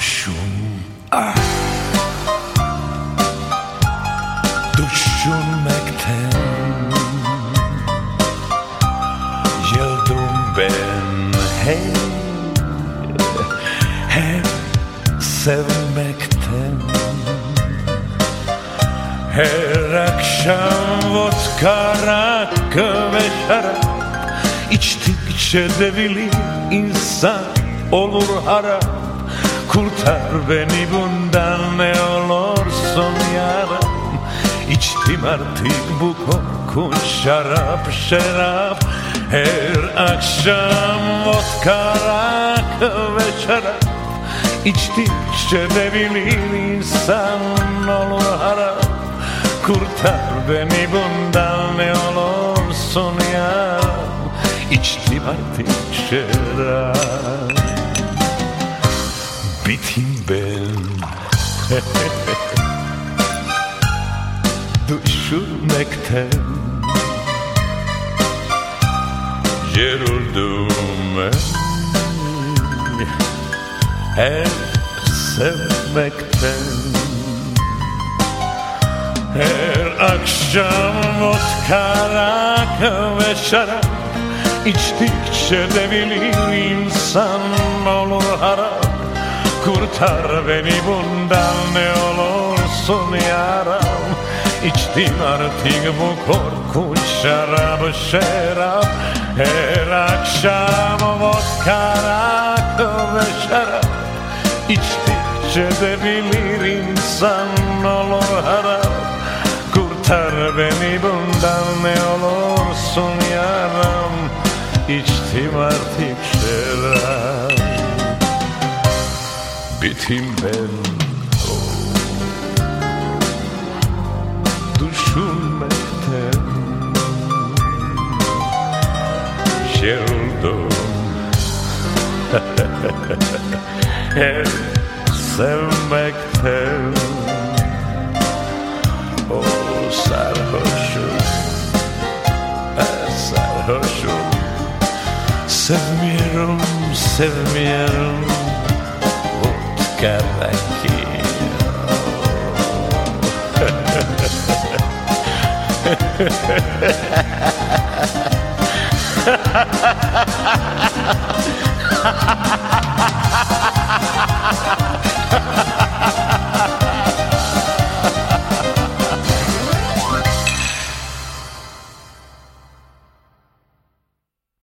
Düşünmekten yıldım ben, hep sevmekten. Her akşam vodka, rakı ve şarap içtikçe devilir insan olur harap. Kurtar beni bundan ne olursun yaram. İçtim artık bu korkunç şarap. Her akşam vodka, rakı ve şarap İçtikçe devilir insan olur harap. Kurtar beni bundan ne olursun yaram. İçtim artık şarap. Bitim ben düşünmekten. Yoruldum hep sevmekten. Her akşam vodka, rakı ve şarap İçtikçe devilir insan olur harap. Kurtar beni bundan ne olursun yaram. İçtim artık bu korkunç şarap. Her akşam vodka, rakı ve şarap İçtikçe devilir insan olur harap. Kurtar beni bundan ne olursun yaram. İçtim artık şarap. Bitim ben düşünmekten. Yoruldum hep sevmekten. Oh sarhoşum, sarhoşum. Sevmiyorum vodka, rakı.